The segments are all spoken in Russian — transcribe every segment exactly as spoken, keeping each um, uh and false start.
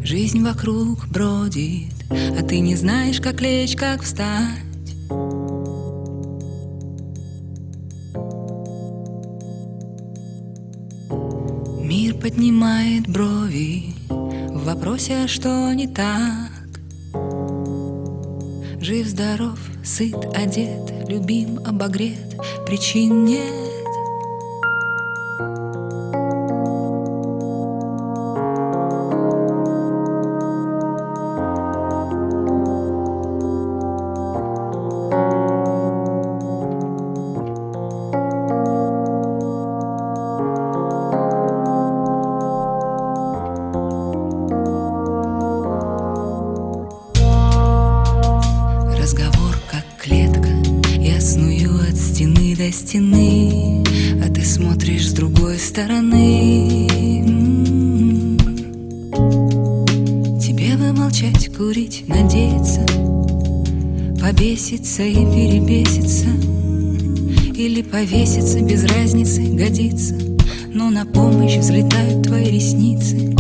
Жизнь вокруг бродит, а ты не знаешь, как лечь, как встать. Мир поднимает брови в вопросе, а что не так. Жив, здоров, сыт, одет, любим, обогрет, причин нет. Разговор как клетка, я сную от стены до стены, а ты смотришь с другой стороны. М-м-м. Тебе бы молчать, курить, надеяться, побеситься и перебеситься, или повеситься, без разницы, годится, но на помощь взлетают твои ресницы.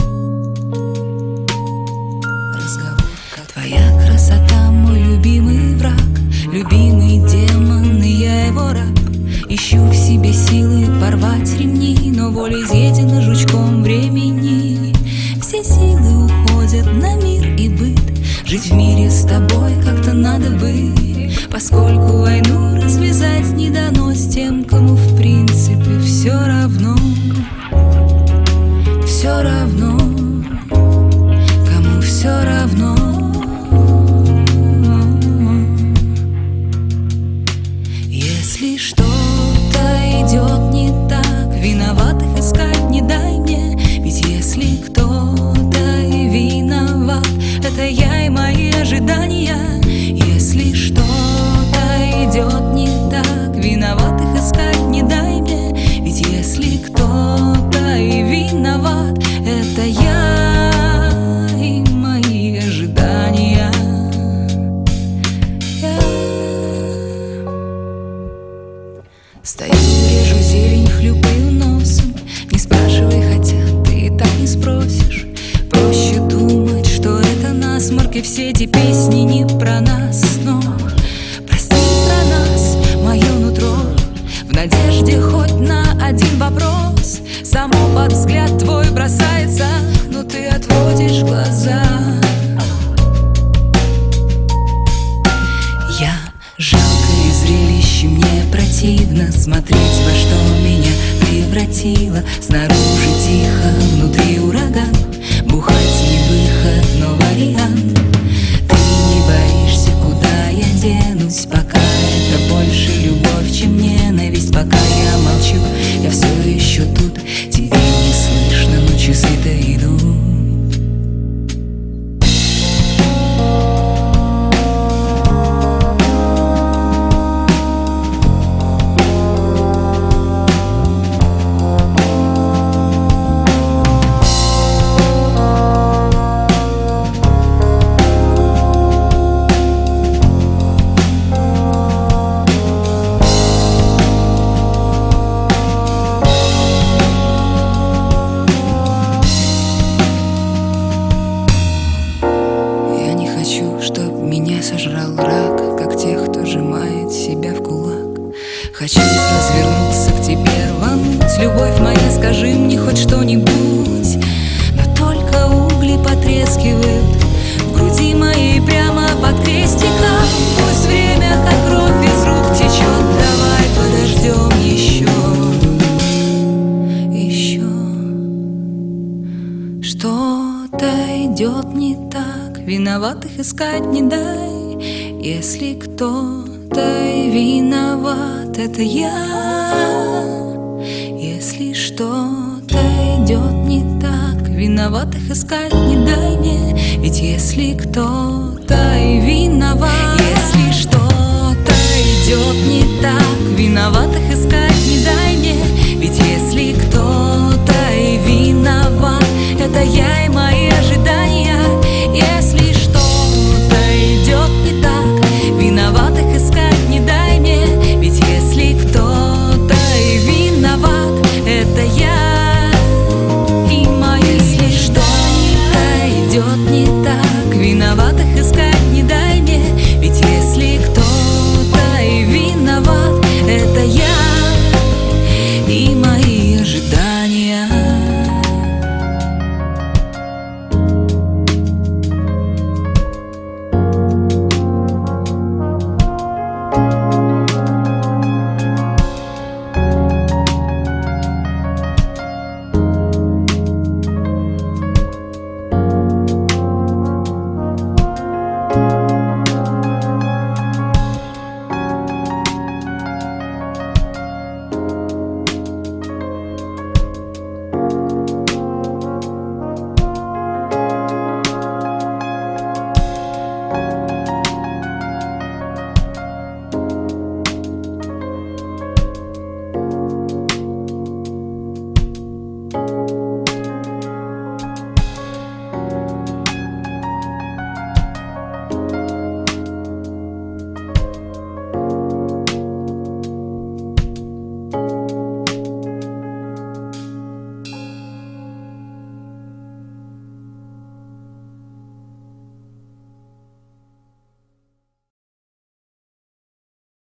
Разговор как твоя красота, мой любимый враг, любимый демон, и я его раб. Ищу в себе силы порвать ремни, но воля изъедена жучком времени. Все силы уходят на мир и быт, жить в мире с тобой как-то надо быть, поскольку войну развязать не дано с тем, кому в принципе все равно. Все равно, кому все равно. Если что-то идет не так, виноватых искать не дай мне. Ведь если кто-то и виноват, это я и мои ожидания. Если что-то идет не так, виноватых искать не дай мне. Ведь если кто-то и виноват, это я и мои ожидания. Я стою, режу зелень, хлюпаю носом. Не спрашивай, хотя ты и так не спросишь. Проще думать, что это насморк, и все эти песни не про нас. Но прости про нас, мое нутро, в надежде хоть на один вопрос. Само под взгляд твой бросается, но ты отводишь глаза. Я жалкое зрелище, мне противно смотреть, во что меня превратило. Снаружи тихо, внутри ураган, бухать не выход, но вариант. Ты не боишься, куда я денусь, пока это больше любовь, чем ненависть. Пока я молчу, я все еще тут, тебе не слышно, но часы-то идут. Чтоб меня сожрал рак, как тех, кто сжимает себя в кулак. Хочу развернуться к тебе, рвануть. Любовь моя, скажи мне хоть что-нибудь. Но только угли потрескивают в груди моей прямо под крестиком. Пусть время, как кровь из рук течет, давай подождем еще. Еще что-то идет не так, виноватых искать не дай. Если кто-то и виноват, это я. Если что-то идет не так, виноватых искать не дай мне. Ведь если кто-то и виноват, если что-то идет не так, виноватых искать не дай мне. Ведь если кто-то и виноват,